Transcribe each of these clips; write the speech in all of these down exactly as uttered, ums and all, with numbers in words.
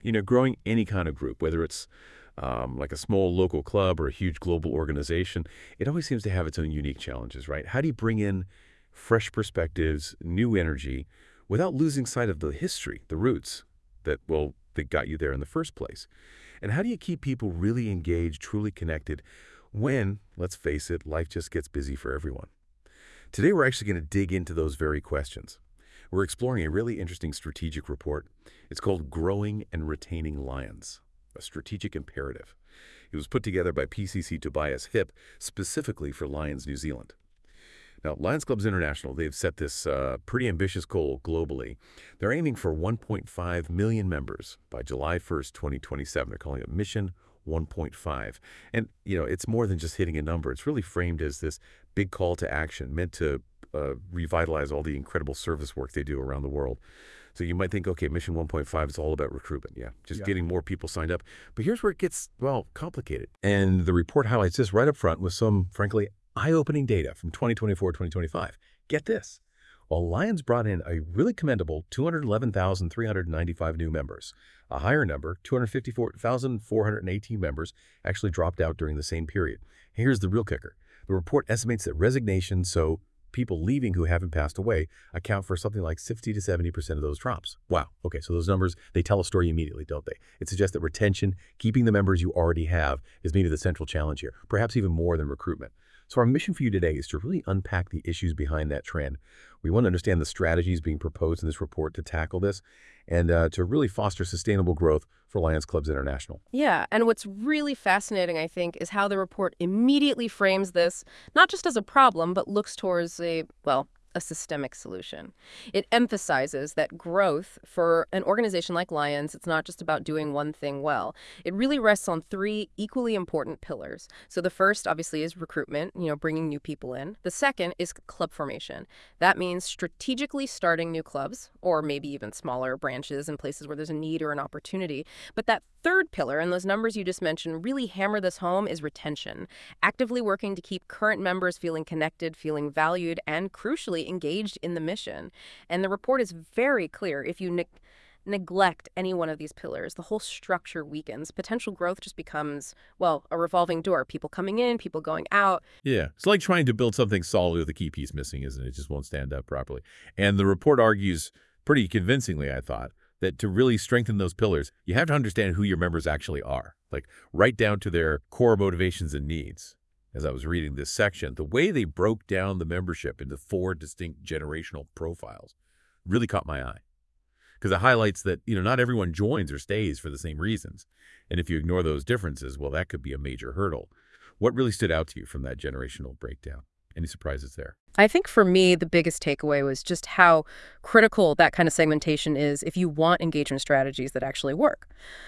You know, growing any kind of group, whether it's um, like a small local club or a huge global organization, it always seems to have its own unique challenges, right? How do you bring in fresh perspectives, new energy, without losing sight of the history, the roots that, well, that got you there in the first place? And how do you keep people really engaged, truly connected when, let's face it, life just gets busy for everyone? Today, we're actually going to dig into those very questions. We're exploring a really interesting strategic report. It's called Growing and Retaining Lions, a Strategic Imperative. It was put together by P C C Tobias Hip specifically for Lions New Zealand. Now, Lions Clubs International, they've set this uh, pretty ambitious goal globally. They're aiming for one point five million members by July first, twenty twenty-seven. They're calling it Mission one point five. And, you know, it's more than just hitting a number. It's really framed as this big call to action meant to uh, revitalize all the incredible service work they do around the world. So you might think, okay, Mission one point five is all about recruitment. Yeah, just Yeah. getting more people signed up. But here's where it gets, well, complicated. And the report highlights this right up front with some, frankly, eye-opening data from twenty twenty-four, twenty twenty-five. Get this. While Lions brought in a really commendable two hundred eleven thousand three hundred ninety-five new members, a higher number, two hundred fifty-four thousand four hundred eighteen members, actually dropped out during the same period. Here's the real kicker. The report estimates that resignations, so people leaving who haven't passed away, account for something like sixty to seventy percent of those drops. Wow. Okay, so those numbers, they tell a story immediately, don't they? It suggests that retention, keeping the members you already have, is maybe the central challenge here, perhaps even more than recruitment. So our mission for you today is to really unpack the issues behind that trend. We want to understand the strategies being proposed in this report to tackle this and uh, to really foster sustainable growth for Lions Clubs International. Yeah, and what's really fascinating, I think, is how the report immediately frames this, not just as a problem, but looks towards a, well, a systemic solution. It emphasizes that growth for an organization like Lions, it's not just about doing one thing well. It really rests on three equally important pillars. So the first, obviously, is recruitment, you know, bringing new people in. The second is club formation. That means strategically starting new clubs, or maybe even smaller branches in places where there's a need or an opportunity. But that third pillar, and those numbers you just mentioned really hammer this home, is retention. Actively working to keep current members feeling connected, feeling valued, and crucially engaged in the mission. And the report is very clear. If you ne neglect any one of these pillars, the whole structure weakens. Potential growth just becomes, well, a revolving door. People coming in, people going out. Yeah, it's like trying to build something solid with a key piece missing, isn't it? It just won't stand up properly. And the report argues pretty convincingly, I thought, that to really strengthen those pillars, you have to understand who your members actually are, like right down to their core motivations and needs. As I was reading this section, the way they broke down the membership into four distinct generational profiles really caught my eye. Because it highlights that, you know, not everyone joins or stays for the same reasons. And if you ignore those differences, well, that could be a major hurdle. What really stood out to you from that generational breakdown? Any surprises there? I think for me, the biggest takeaway was just how critical that kind of segmentation is if you want engagement strategies that actually work.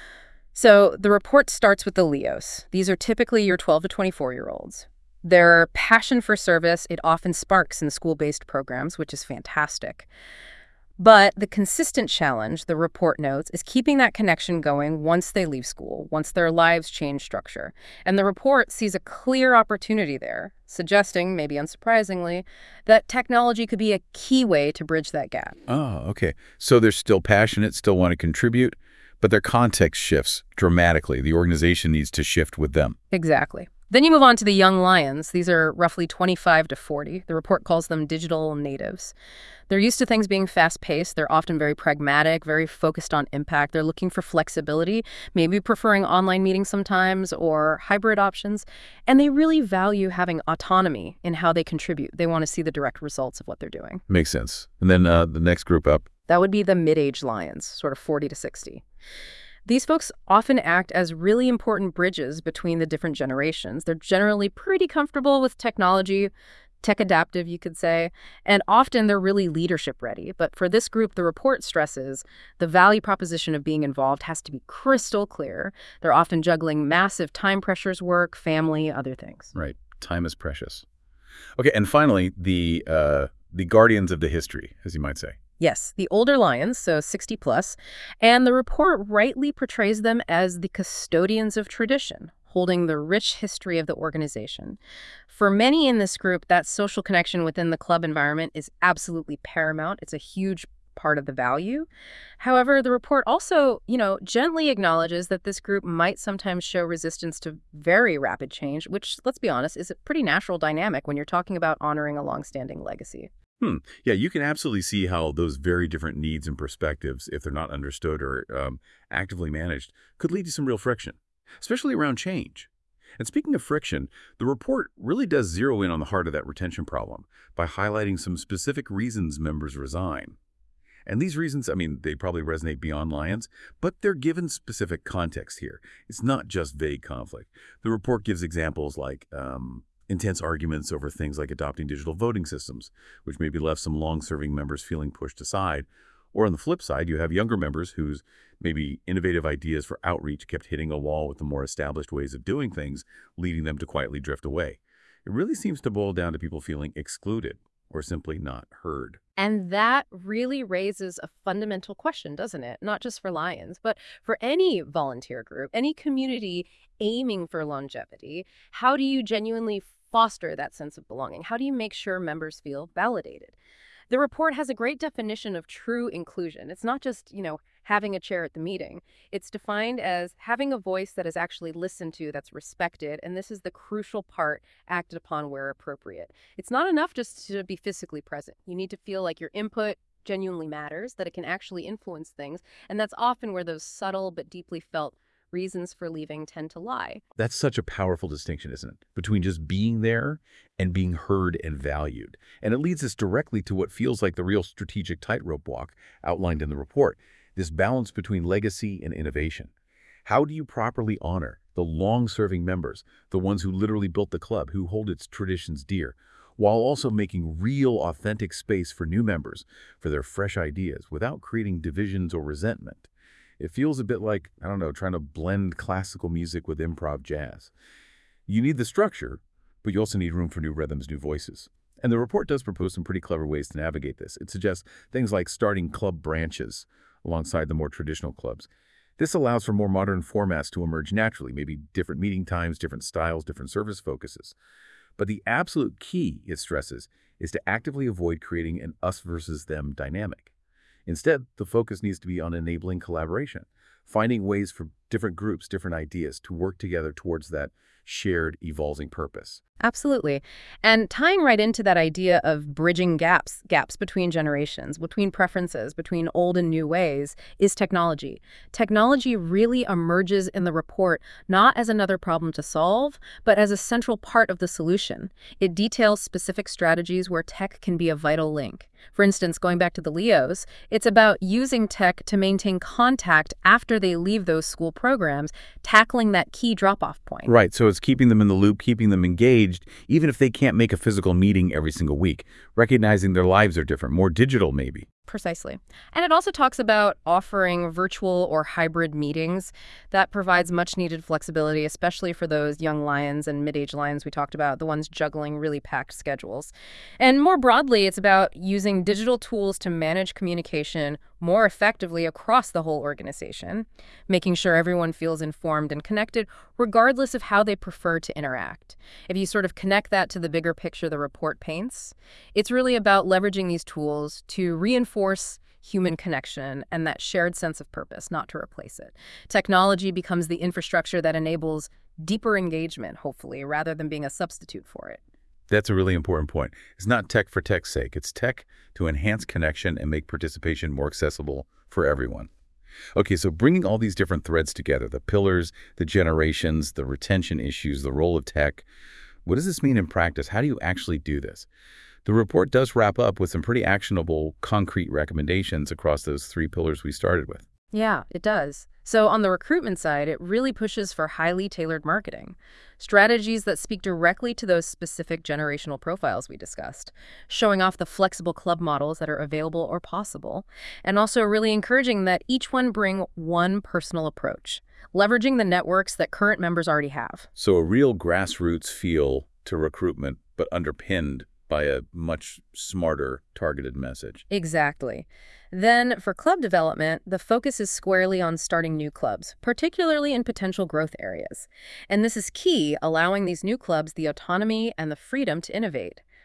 So the report starts with the Leos. These are typically your twelve to twenty-four-year-olds. Their passion for service, it often sparks in school-based programs, which is fantastic. But the consistent challenge, the report notes, is keeping that connection going once they leave school, once their lives change structure. And the report sees a clear opportunity there, suggesting, maybe unsurprisingly, that technology could be a key way to bridge that gap. Oh, okay. So they're still passionate, still want to contribute, but their context shifts dramatically. The organization needs to shift with them. Exactly. Then you move on to the young lions. These are roughly twenty-five to forty. The report calls them digital natives. They're used to things being fast-paced. They're often very pragmatic, very focused on impact. They're looking for flexibility, maybe preferring online meetings sometimes or hybrid options. And they really value having autonomy in how they contribute. They want to see the direct results of what they're doing. Makes sense. And then uh, the next group up. That would be the mid-age lions, sort of forty to sixty. These folks often act as really important bridges between the different generations. They're generally pretty comfortable with technology, tech adaptive, you could say, and often they're really leadership ready. But for this group, the report stresses the value proposition of being involved has to be crystal clear. They're often juggling massive time pressures, work, family, other things. Right. Time is precious. Okay, and finally, the uh, the guardians of the history, as you might say. Yes, the older lions, so sixty plus, and the report rightly portrays them as the custodians of tradition, holding the rich history of the organization. For many in this group, that social connection within the club environment is absolutely paramount. It's a huge part of the value. However, the report also, you know, gently acknowledges that this group might sometimes show resistance to very rapid change, which, let's be honest, is a pretty natural dynamic when you're talking about honoring a longstanding legacy. Hmm. Yeah, you can absolutely see how those very different needs and perspectives, if they're not understood or um, actively managed, could lead to some real friction, especially around change. And speaking of friction, the report really does zero in on the heart of that retention problem by highlighting some specific reasons members resign. And these reasons, I mean, they probably resonate beyond Lions, but they're given specific context here. It's not just vague conflict. The report gives examples like um, intense arguments over things like adopting digital voting systems, which maybe left some long-serving members feeling pushed aside. Or on the flip side, you have younger members whose maybe innovative ideas for outreach kept hitting a wall with the more established ways of doing things, leading them to quietly drift away. It really seems to boil down to people feeling excluded or simply not heard. And that really raises a fundamental question, doesn't it? Not just for Lions, but for any volunteer group, any community aiming for longevity. How do you genuinely foster that sense of belonging? How do you make sure members feel validated? The report has a great definition of true inclusion. It's not just, you know, having a chair at the meeting. It's defined as having a voice that is actually listened to, that's respected, and this is the crucial part, acted upon where appropriate. It's not enough just to be physically present. You need to feel like your input genuinely matters, that it can actually influence things, and that's often where those subtle but deeply felt reasons for leaving tend to lie. That's such a powerful distinction, isn't it? Between just being there and being heard and valued. And it leads us directly to what feels like the real strategic tightrope walk outlined in the report, this balance between legacy and innovation. How do you properly honor the long-serving members, the ones who literally built the club, who hold its traditions dear, while also making real, authentic space for new members, for their fresh ideas, without creating divisions or resentment? It feels a bit like, I don't know, trying to blend classical music with improv jazz. You need the structure, but you also need room for new rhythms, new voices. And the report does propose some pretty clever ways to navigate this. It suggests things like starting club branches alongside the more traditional clubs. This allows for more modern formats to emerge naturally, maybe different meeting times, different styles, different service focuses. But the absolute key, it stresses, is to actively avoid creating an us versus them dynamic. Instead, the focus needs to be on enabling collaboration, finding ways for different groups, different ideas to work together towards that shared, evolving purpose. Absolutely. And tying right into that idea of bridging gaps, gaps between generations, between preferences, between old and new ways, is technology. Technology really emerges in the report not as another problem to solve, but as a central part of the solution. It details specific strategies where tech can be a vital link. For instance, going back to the Leos, it's about using tech to maintain contact after they leave those school programs, tackling that key drop-off point. Right, so it's keeping them in the loop, keeping them engaged, even if they can't make a physical meeting every single week, recognizing their lives are different, more digital maybe. Precisely. And it also talks about offering virtual or hybrid meetings. That provides much needed flexibility, especially for those young Lions and mid-age Lions we talked about, the ones juggling really packed schedules. And more broadly, it's about using digital tools to manage communication more effectively across the whole organization, making sure everyone feels informed and connected, regardless of how they prefer to interact. If you sort of connect that to the bigger picture the report paints, it's really about leveraging these tools to reinforce human connection and that shared sense of purpose, not to replace it. Technology becomes the infrastructure that enables deeper engagement, hopefully, rather than being a substitute for it. That's a really important point. It's not tech for tech's sake. It's tech to enhance connection and make participation more accessible for everyone. Okay, so bringing all these different threads together, the pillars, the generations, the retention issues, the role of tech, what does this mean in practice? How do you actually do this? The report does wrap up with some pretty actionable, concrete recommendations across those three pillars we started with. Yeah, it does. So on the recruitment side, it really pushes for highly tailored marketing, strategies that speak directly to those specific generational profiles we discussed, showing off the flexible club models that are available or possible, and also really encouraging that each one bring one personal approach, leveraging the networks that current members already have. So a real grassroots feel to recruitment, but underpinned by a much smarter, targeted message. Exactly. Then, for club development, the focus is squarely on starting new clubs, particularly in potential growth areas. And this is key, allowing these new clubs the autonomy and the freedom to innovate,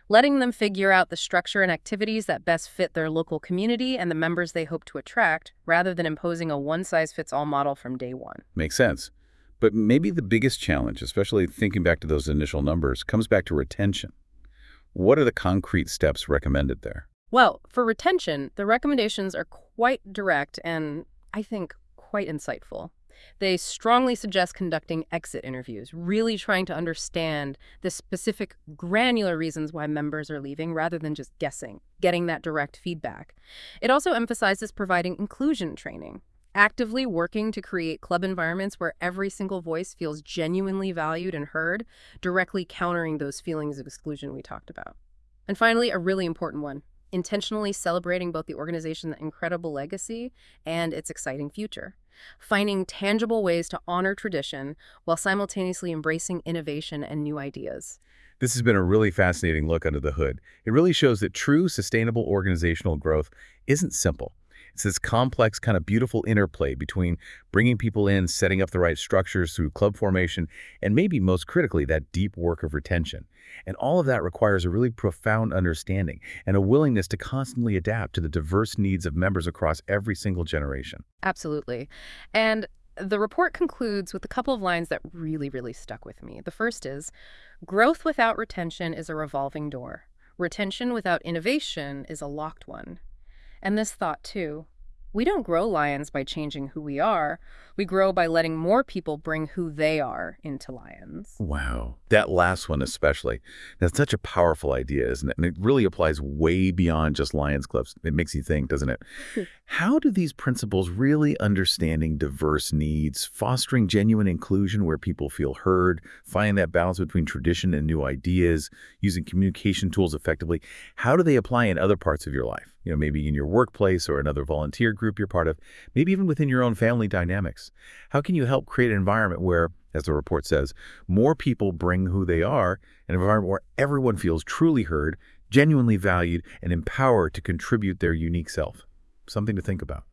letting them figure out the structure and activities that best fit their local community and the members they hope to attract, rather than imposing a one-size-fits-all model from day one. Makes sense. But maybe the biggest challenge, especially thinking back to those initial numbers, comes back to retention. What are the concrete steps recommended there? Well, for retention, the recommendations are quite direct and, I think, quite insightful. They strongly suggest conducting exit interviews, really trying to understand the specific granular reasons why members are leaving rather than just guessing, getting that direct feedback. It also emphasizes providing inclusion training, actively working to create club environments where every single voice feels genuinely valued and heard, directly countering those feelings of exclusion we talked about. And finally, a really important one, intentionally celebrating both the organization's incredible legacy and its exciting future. Finding tangible ways to honor tradition while simultaneously embracing innovation and new ideas. This has been a really fascinating look under the hood. It really shows that true sustainable organizational growth isn't simple. It's this complex, kind of beautiful interplay between bringing people in, setting up the right structures through club formation, and maybe most critically, that deep work of retention. And all of that requires a really profound understanding and a willingness to constantly adapt to the diverse needs of members across every single generation. Absolutely. And the report concludes with a couple of lines that really, really stuck with me. The first is, growth without retention is a revolving door. Retention without innovation is a locked one. And this thought, too. We don't grow Lions by changing who we are. We grow by letting more people bring who they are into Lions. Wow. That last one especially. That's such a powerful idea, isn't it? And it really applies way beyond just Lions clubs. It makes you think, doesn't it? How do these principles, really understanding diverse needs, fostering genuine inclusion where people feel heard, finding that balance between tradition and new ideas, using communication tools effectively, how do they apply in other parts of your life? You know, maybe in your workplace or another volunteer group you're part of, maybe even within your own family dynamics. How can you help create an environment where, as the report says, more people bring who they are, an environment where everyone feels truly heard, genuinely valued, and empowered to contribute their unique self? Something to think about.